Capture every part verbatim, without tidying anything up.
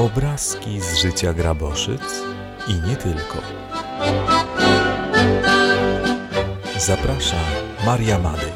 Obrazki z życia Graboszyc i nie tylko. Zaprasza Maria Madej.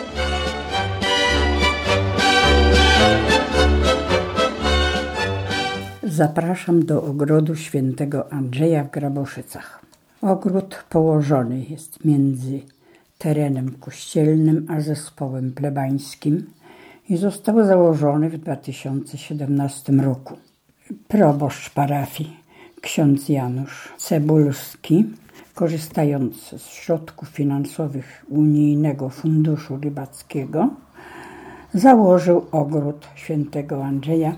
Zapraszam do ogrodu świętego Andrzeja w Graboszycach. Ogród położony jest między terenem kościelnym a zespołem plebańskim i został założony w dwa tysiące siedemnastym roku. Proboszcz parafii, ksiądz Janusz Cebulski, korzystając z środków finansowych Unijnego Funduszu Rybackiego, założył ogród świętego Andrzeja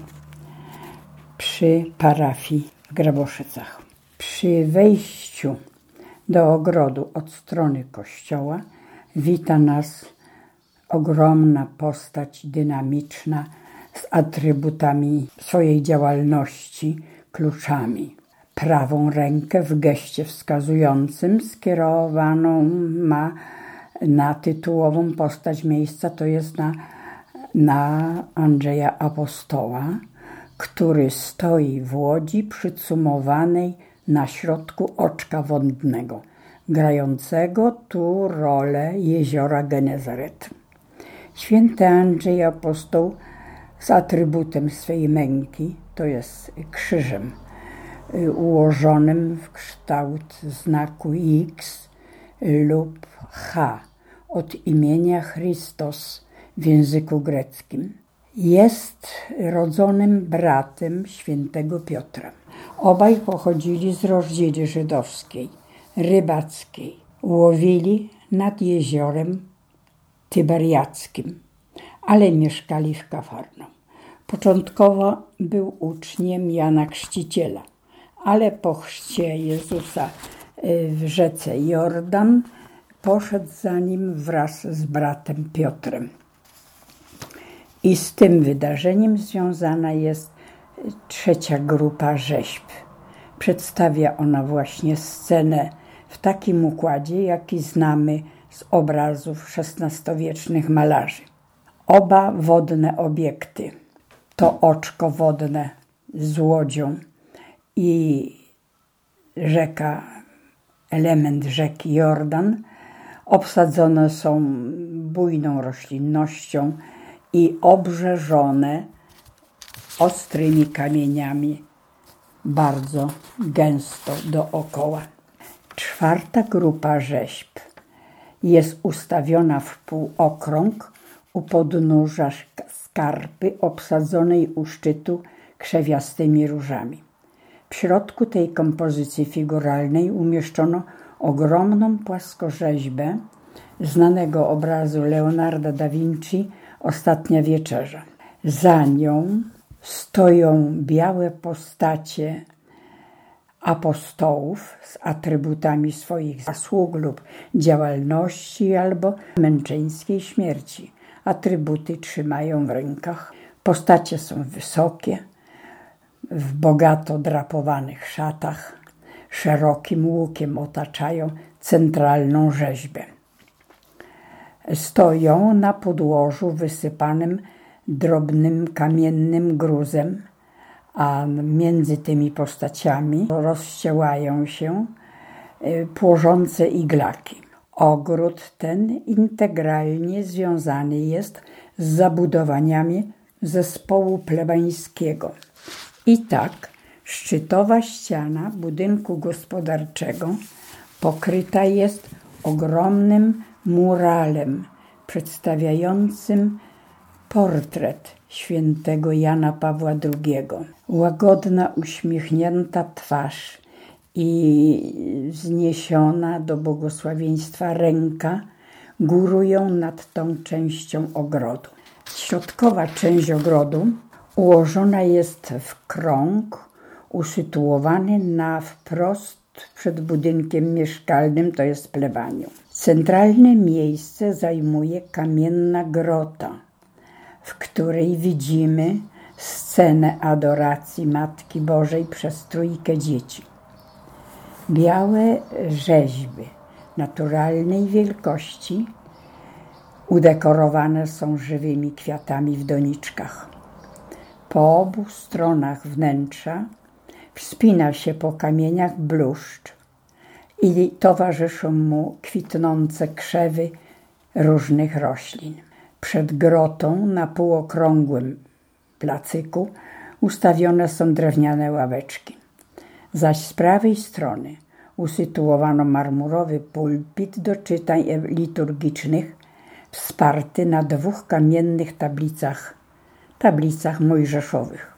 przy parafii w Graboszycach. Przy wejściu do ogrodu od strony kościoła wita nas ogromna postać dynamiczna z atrybutami swojej działalności, kluczami. Prawą rękę w geście wskazującym skierowaną ma na tytułową postać miejsca, to jest na, na Andrzeja Apostoła, który stoi w łodzi przycumowanej na środku oczka wodnego, grającego tu rolę jeziora Genezaret. Święty Andrzej Apostoł z atrybutem swej męki, to jest krzyżem ułożonym w kształt znaku X lub H od imienia Chrystos w języku greckim. Jest rodzonym bratem świętego Piotra. Obaj pochodzili z rodziny żydowskiej, rybackiej. Łowili nad jeziorem Tyberiackim, ale mieszkali w Kafarnaum. Początkowo był uczniem Jana Chrzciciela, ale po chrzcie Jezusa w rzece Jordan poszedł za nim wraz z bratem Piotrem. I z tym wydarzeniem związana jest trzecia grupa rzeźb. Przedstawia ona właśnie scenę w takim układzie, jaki znamy z obrazów szesnastowiecznych malarzy. Oba wodne obiekty, to oczko wodne z łodzią i rzeka, element rzeki Jordan, obsadzone są bujną roślinnością i obrzeżone ostrymi kamieniami bardzo gęsto dookoła. Czwarta grupa rzeźb jest ustawiona w półokrąg u podnóża skarpy obsadzonej u szczytu krzewiastymi różami. W środku tej kompozycji figuralnej umieszczono ogromną płaskorzeźbę znanego obrazu Leonarda da Vinci Ostatnia wieczerza. Za nią stoją białe postacie apostołów z atrybutami swoich zasług lub działalności albo męczeńskiej śmierci. Atrybuty trzymają w rękach. Postacie są wysokie, w bogato drapowanych szatach, szerokim łukiem otaczają centralną rzeźbę. Stoją na podłożu wysypanym drobnym kamiennym gruzem, a między tymi postaciami rozściełają się płożące iglaki. Ogród ten integralnie związany jest z zabudowaniami zespołu plebańskiego. I tak szczytowa ściana budynku gospodarczego pokryta jest ogromnym muralem przedstawiającym portret świętego Jana Pawła drugiego. Łagodna, uśmiechnięta twarz i wzniesiona do błogosławieństwa ręka górują nad tą częścią ogrodu. Środkowa część ogrodu ułożona jest w krąg usytuowany na wprost przed budynkiem mieszkalnym, to jest plebanium. Centralne miejsce zajmuje kamienna grota, w której widzimy scenę adoracji Matki Bożej przez trójkę dzieci. Białe rzeźby naturalnej wielkości udekorowane są żywymi kwiatami w doniczkach. Po obu stronach wnętrza wspina się po kamieniach bluszcz i towarzyszą mu kwitnące krzewy różnych roślin. Przed grotą na półokrągłym placyku ustawione są drewniane ławeczki. Zaś z prawej strony usytuowano marmurowy pulpit do czytań liturgicznych wsparty na dwóch kamiennych tablicach, tablicach mojżeszowych.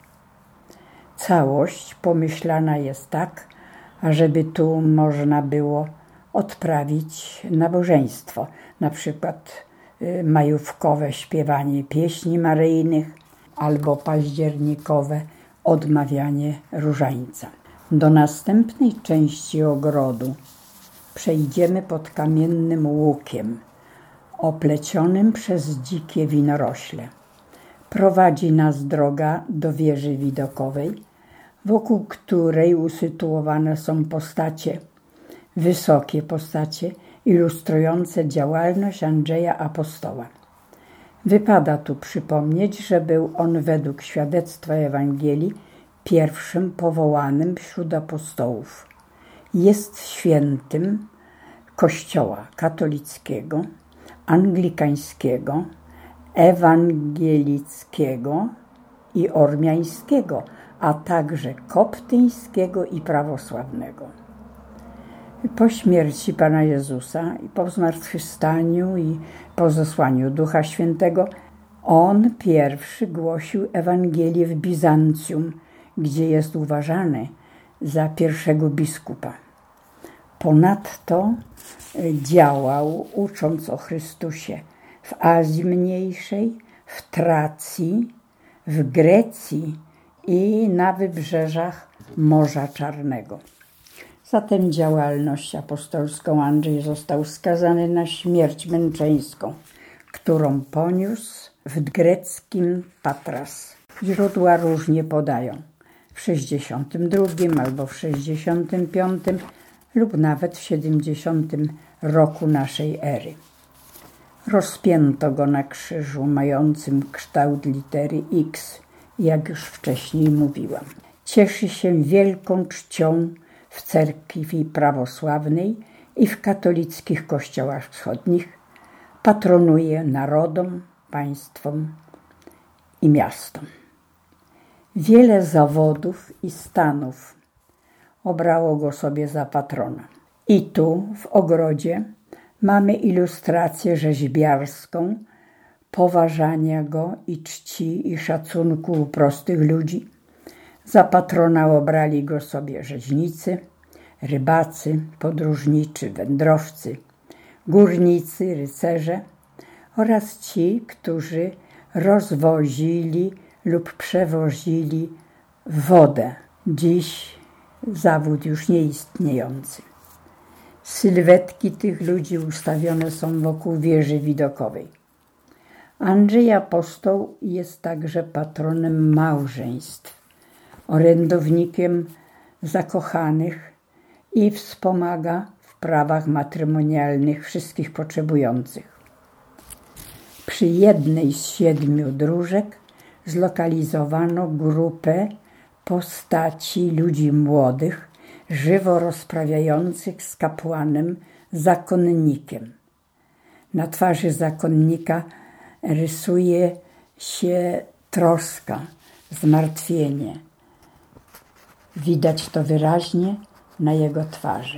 Całość pomyślana jest tak, ażeby tu można było odprawić nabożeństwo, na przykład majówkowe śpiewanie pieśni maryjnych albo październikowe odmawianie różańca. Do następnej części ogrodu przejdziemy pod kamiennym łukiem oplecionym przez dzikie winorośle. Prowadzi nas droga do wieży widokowej, wokół której usytuowane są postacie, wysokie postacie ilustrujące działalność Andrzeja Apostoła. Wypada tu przypomnieć, że był on według świadectwa Ewangelii pierwszym powołanym wśród apostołów. Jest świętym Kościoła katolickiego, anglikańskiego, ewangelickiego i ormiańskiego, a także koptyńskiego i prawosławnego. Po śmierci Pana Jezusa i po zmartwychwstaniu i po zesłaniu Ducha Świętego on pierwszy głosił Ewangelię w Bizancjum, gdzie jest uważany za pierwszego biskupa. Ponadto działał, ucząc o Chrystusie, w Azji Mniejszej, w Tracji, w Grecji i na wybrzeżach Morza Czarnego. Za tę działalność apostolską Andrzej został skazany na śmierć męczeńską, którą poniósł w greckim Patras. Źródła różnie podają. W sześćdziesiątym drugim albo w sześćdziesiątym piątym lub nawet w siedemdziesiątym roku naszej ery. Rozpięto go na krzyżu mającym kształt litery X, jak już wcześniej mówiłam. Cieszy się wielką czcią w cerkwi prawosławnej i w katolickich kościołach wschodnich. Patronuje narodom, państwom i miastom. Wiele zawodów i stanów obrało go sobie za patrona. I tu w ogrodzie mamy ilustrację rzeźbiarską poważania go i czci i szacunku u prostych ludzi. Za patrona obrali go sobie rzeźnicy, rybacy, podróżniczy, wędrowcy, górnicy, rycerze oraz ci, którzy rozwozili lub przewozili wodę. Dziś zawód już nieistniejący. Sylwetki tych ludzi ustawione są wokół wieży widokowej. Andrzej Apostoł jest także patronem małżeństw, orędownikiem zakochanych i wspomaga w prawach matrymonialnych wszystkich potrzebujących. Przy jednej z siedmiu dróżek zlokalizowano grupę postaci ludzi młodych, żywo rozprawiających z kapłanem zakonnikiem. Na twarzy zakonnika rysuje się troska, zmartwienie. Widać to wyraźnie na jego twarzy.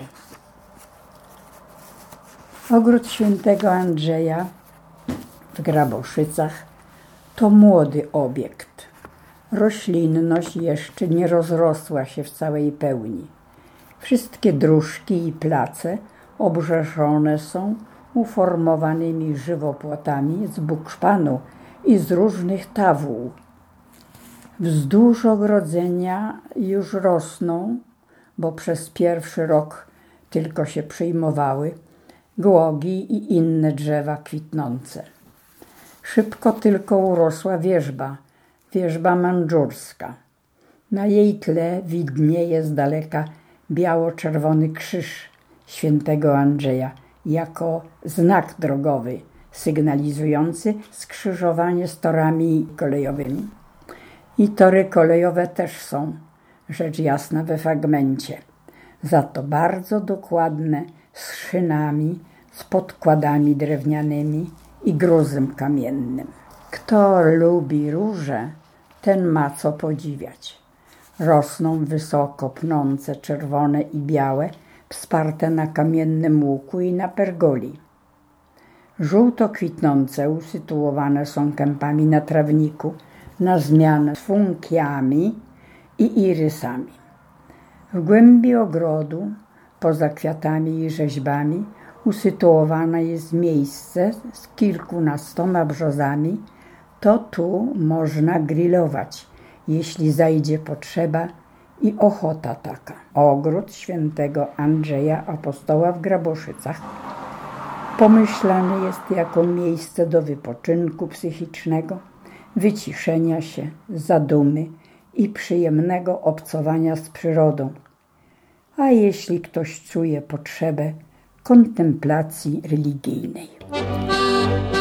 Ogród świętego Andrzeja w Graboszycach to młody obiekt. Roślinność jeszcze nie rozrosła się w całej pełni. Wszystkie dróżki i place obrzeszone są uformowanymi żywopłotami z bukszpanu i z różnych tawół. Wzdłuż ogrodzenia już rosną, bo przez pierwszy rok tylko się przyjmowały, głogi i inne drzewa kwitnące. Szybko tylko urosła wierzba, wierzba mandżurska. Na jej tle widnieje z daleka biało-czerwony krzyż świętego Andrzeja jako znak drogowy sygnalizujący skrzyżowanie z torami kolejowymi. I tory kolejowe też są, rzecz jasna, we fragmencie. Za to bardzo dokładne, z szynami, z podkładami drewnianymi i gruzem kamiennym. Kto lubi róże, ten ma co podziwiać. Rosną wysoko, pnące, czerwone i białe, wsparte na kamiennym łuku i na pergoli. Żółto kwitnące usytuowane są kępami na trawniku, na zmianę z funkiami i irysami. W głębi ogrodu, poza kwiatami i rzeźbami, usytuowane jest miejsce z kilkunastoma brzozami. To tu można grillować, jeśli zajdzie potrzeba i ochota taka. Ogród świętego Andrzeja Apostoła w Graboszycach pomyślany jest jako miejsce do wypoczynku psychicznego, wyciszenia się, zadumy i przyjemnego obcowania z przyrodą. A jeśli ktoś czuje potrzebę kontemplacji religijnej.